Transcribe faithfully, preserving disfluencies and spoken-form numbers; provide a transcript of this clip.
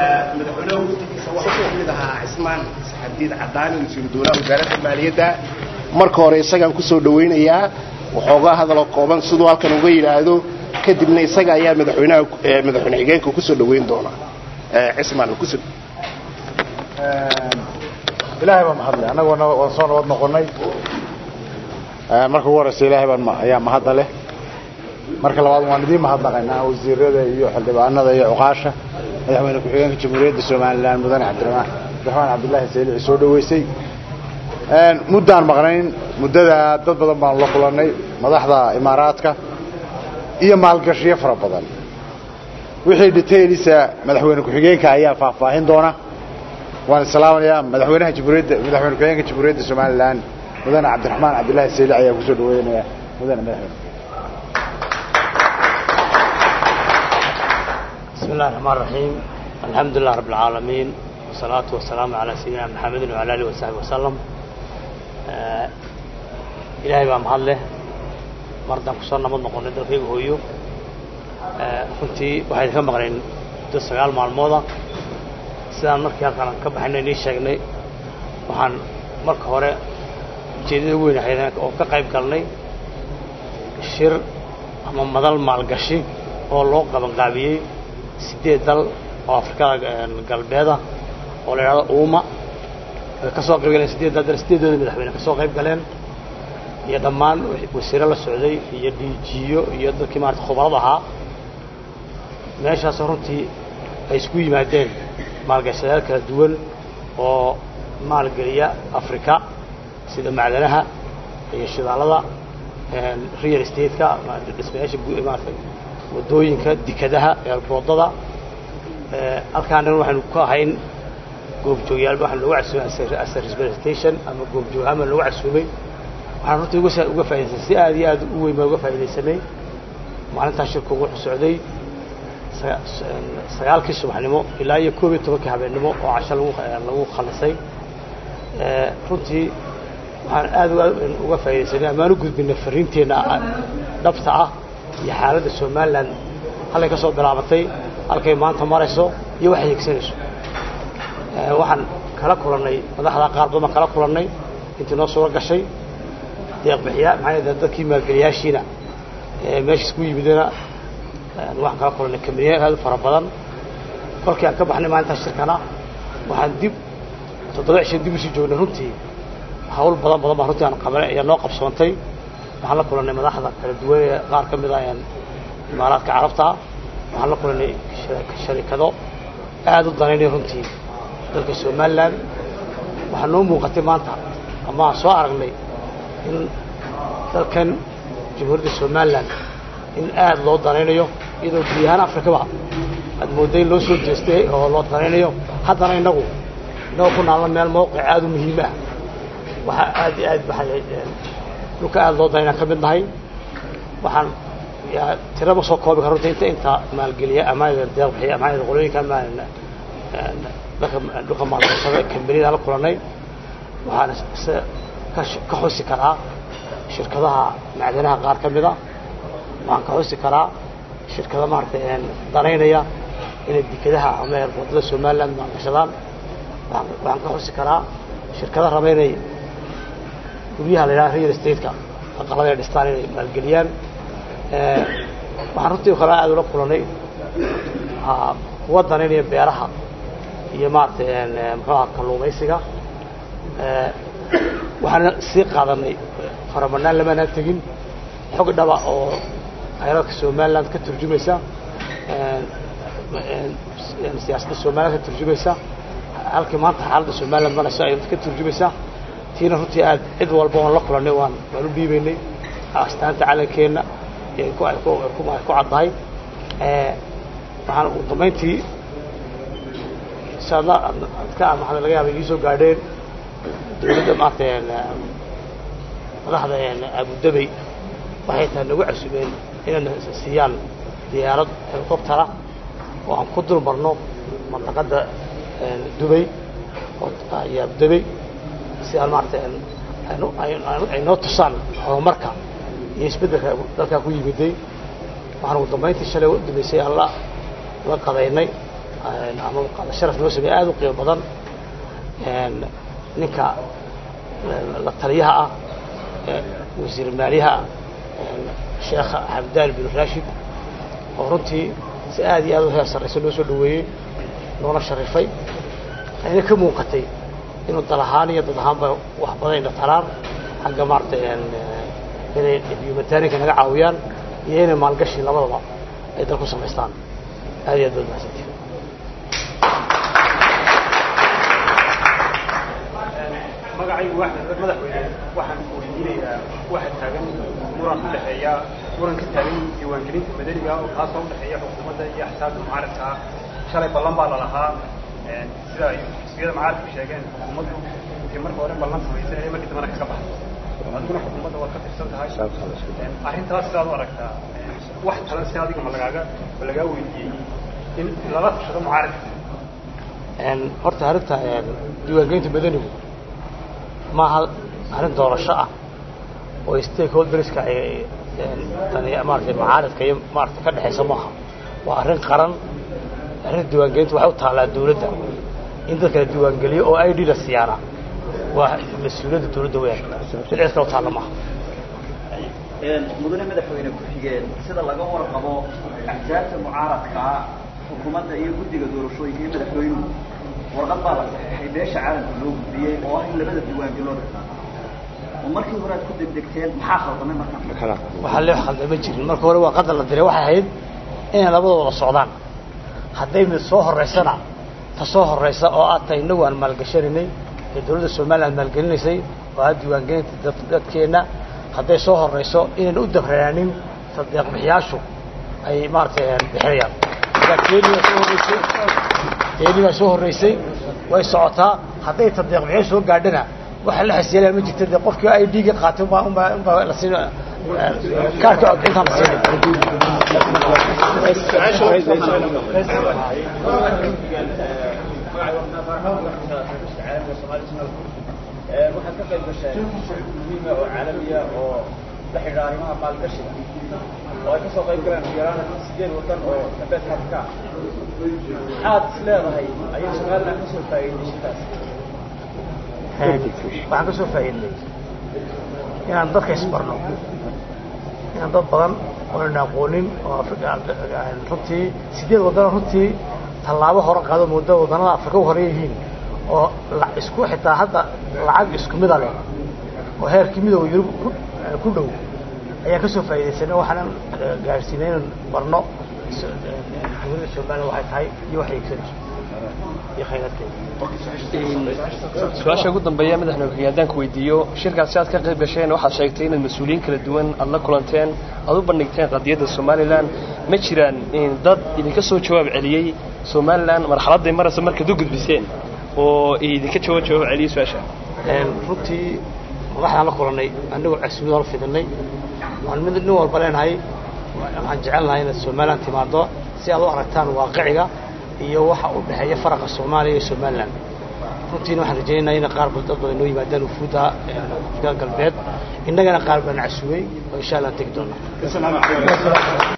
madaxweynuhu wuxuu ka mid ahaa Cismaan Xadiid Cadaani wasiir dowladda wasaaradda maaliyadda marka hore isagaan ku soo dhaweynayaa waxoogaa hadal kooban sidoo halkan uga yiraahdo kadibna isaga ayaa madaxweynaha madaxweyne xigeenka ku soo dhaweyn doona Cismaan ku soo ilaahay baa mahad leh anaguna waan soo nabad noqonay marka ugu horeysa ilaahay baan ma ayaa mahad leh marka labaad waan idin mahadnaqaynaa wasiirada iyo xildhibaanada iyo uqaasha madaxweyne ku xigeenka jamhuuriyadda Soomaaliland mudane Cabdiraxmaan Cabdiraxmaan Cabdullaahi Saylici soo dhaweysay een muddaan maqnayn muddada dad badan baan la kulanay madaxda imaaraadka iyo maalgashiyo fara badan wixii detailisa madaxweyne ku xigeenka ayaa faahfaahin doona waan salaamayaa madaxweynaha jamhuuriyadda madaxweyne ku xigeenka jamhuuriyadda Soomaaliland mudane Cabdiraxmaan Cabdullaahi Saylici ayaa ku soo dhaweynaya mudane madaxweyne بسم الله الرحمن الرحيم الحمد لله رب العالمين والصلاة والسلام على سيدنا محمد وعلى آله وصحبه وسلم آه إلهي بقى محله مرضى كسرنا من نقول ندر فيه هويو آه كنتي واحد كم مقرين دس سجال مع الموضة سيدنا مركي كان كم حنا نيش شغني وحن مرك هراء جديد وين حينا أو كقريب قلني الشر أمام مدل مع القشي أو لوق قبل قابيه sideed dal oo Afrika galbeeda oo la yiraahdo Uuma ka soo qayb galeen sideed dal sideedooda madaxweyne ka soo qayb galeen iyo dhammaan wasiirada la socday iyo D G iyo iyo dadkii maarta khubarada ahaa meeshaas runtii ay isku yimaadeen maalgashadayaal kala duwan oo maalgeliya Afrika sida macdanaha iyo shidaalada real estate-ka dhismayaasha maarta wadooyinka dikadaha ee boodada ee halkaan waxaanu ku ahayn goob joogyaal waxaan lagu casuumay asar representation ama goob joogama lagu casuumay waxaan runtii uga uga faa'iideystay si aad iyo aad u weyn uga faa'iideysanay maalinta shirku wuxuu socday sagaalkii subaxnimo ilaa iyo koob iyo tobankii habeenimo oo casho lagu lagu khalisay ee runtii waxaan aad uga faa'iideysanay amaanu gudbinay fariinteena dhabta ah iyo xaaladda Soomaaliland halay ka soo bilaabatay halkay maanta marayso iyo wax yigsanayso ee waxaan kala kulanay madaxda qaar badan kala kulanay intii noo soo gashay deeq bixiya maxay dadkii maalgeliyaashiina ee meesha isku yimidana waxaan kala kulanay kamiyad aad fara badan kolkii aan ka baxnay maanta shirkana waxaan dib toddoba cisho dib u sii joognay runtii hawl badan badan baan runtii aan qabanay iyo noo qabsoontay waxaan la kulanay madaxda kala duwan ee qaar ka mid ah imaaraadka carabta waxaan la kulanay shirkado aad u daneynay runtii dalka Soomaaliland waxaan noo muuqatay maanta ama soo aragnay in dalkan jamhuuriyadda Soomaaliland in aad loo daneynayo iyadoo gudaha Afrikaba aad mooday loo soo jeestay oo loo daneynayo haddana inagu inoo ku naalna meel mowqic aad u muhiim ah waxa aad aad baxay luka aad loo dayna ka mid nahay waxaan yaa tira ma soo koobi karo inta inta maalgeliya ama deeq bixiya ama qolooyinka ma laka luka maalgashada kambaniyada la kulanay waxaan ka xusi karaa shirkadaha macdanaha qaar ka mid ah waxaan ka xusi karaa shirkadaha maartay daneynaya inay dikadaha ama wadada Soomaaliland maalgashadaan waxaan ka xusi karaa shirkadaha rameynay guryaha la yiraahdo real estate-ka aqalada dhistaan inay maalgeliyaan ee waxaan runtii kala aad ula kulanay ha wadan inay beeraha iyo maartay maxaa kalluumaysiga ee waxaan si qaadanay faramanaan lama aan tagin xog dhaba oo khayraadka Soomaaliland ka turjumaysa ee siyaasadda Soomaaliland ka turjumaysa halkii maanta xaaladda Soomaaliland ma ay ka turjumaysa tiina runtii aad cid walba oo la kulanay waan waan u dhiibaynay astaanta calankeena ee ku ku ku ku cadahay ee waxaan u damayntii inshallah ka maxaa laga yaabaa inay soo gaadheen dawladda maarteen madaxda Abu Dhabi waxay tahay nagu cusubeen inay siiyaan diyaarad helicopter oo aan ku dul marno mantaqada Dubai oo ay Abu Dhabi si aan maarteen ay noo tusaan horumarka iyo isbeddelka dalka ku yimiday waxaan ugu dambeyntii shalay u dhimaysay alla la qadeynay ama qada sharaf noo sameeyay aad u qiimo badan een ninka la taliyaha ah wasiir maaliyaha sheekh Abdal bin Rashid oo runtii si aad iyo aad u heesarayso loo soo dhaweeyay noona sharifay ayna ka muuqatay inuu dalahaan iyo dad ahaanba wax badan talaan xagga maartay inay humanitarian naga caawiyaan iyo inay maalgashi labadaba ay dalku sameystaan aad iyo aad u mahadsantihiin magacay waaxda madaxweyne waxaan ku weydiinayaa waxa taagan muran u dhaxeeya muran ka taagan diiwaangelinta madaniga oo kaas oo u dhaxeeya xukuumadda iyo axsaabta mucaaradka shalay ballan baa la lahaa sida ay xisbiyada mucaaradku sheegeen xukuumaddu intii marka hore ballan samaysay markii dambana kaga baxday aduna xukuumadda waad ka tirsan tahay arrintaas sidaad u aragtaa wax kale si adiga ma lagaaga ma lagaa weydiiyey in lala tashado mucaaradka horta arrinta diiwaangelinta madanigu maaha arrin doorasho ah oo stakeholderska ay tani maartay mucaaradka iyo maartay ka dhaxaysa maaha waa arrin qaran arrin diiwaangelinta waxay u taalaa dawladda in dadka la diiwaangeliyo oo I D la siyaana waa mas'uuliyadda dawladda weyn cid kale u taala maaha mudane madaxweyne ku xigeen sida laga warqabo axsaabta mucaaradka xukuumadda iyo guddiga doorashooyinka iyo madaxweynuhu warqad baa la saxeexay beesha caalamka loo gudbiyey oo ah in labada diiwaangeloo dhigtaan oo markii hore aad ku degdegteen maxaa khaldamay markaa waxaa lee khaldama jirin marka hore waa qadar la diray waxay ahayd inay labadooda socdaan hadday mid soo horeysana ta soo horeysa oo aad tahay inagu aan maalgashaninay ee dawladda Soomaaliland maalgelinaysay oo aad diiwaangelinta dadkeena hadday soo horeyso inaan u dabraanin saddeq bixiyaashu ay maartay bixiyaan teeni waa soo horeysay way socotaa hadday saddeq bixiyo soo gaadhana waxa la xisiyay ma jirto qofkii I D-ga qaatay uma uma la siin kaarka inta la siin waxaad ka qayb gashay muhiim oo caalamiya oo la xiriira arrimaha maalgashiga oo ay ka soo qayb galeen yaraana sideed wadan oo South Africa maxaad leedahay ayay Soomaaliland ka soo faa'iideysatay waxaan ka soo faa'iiday inaan dadka isbarno inaan dad badan oo aan aqoonin oo Afrika runtii sideed wadan runtii tallaabo hore qaado muddo wadanada Afrika u horeeyeen oo la isku xitaa hadda lacag isku mid ah oo heerkii midowga Yurub ku dhow ayaa ka soo faa'iideysanay waxaan gaarsiinay barno dawladda Soomaaliya waxay tahay iyo waxay iibsanayso iyo khayraadkeeda su'aasha ugu dambeeya madaxweyne haddaan ku weydiiyo shirkaasi aad ka qayb gasheen waxaad sheegtay in mas'uuliyiin kala duwan aad la kulanteen aad u bandhigteen qadiyadda Soomaaliland ma jiraan in dad idinka soo jawaab celiyay Soomaaliland marxaladda maraysa markaad u gudbiseen oo idinka jawaab jawaab celiyay su'aasha een runtii waxaan la kulanay annagu cusub oo fidnay waan mid nin walba leenahay waxaan jecelnahay in Soomaaliland timaado si aad u aragtaan waaqiciga iyo waxa u dhaxeeya faraqa Soomaaliya iyo Soomaaliland runtii waxaan rajaynaynaa in qaar dad badan oo yimaadaan ufuuda galbeed innagana qaar baan cusubay oo insha Allah tagi doona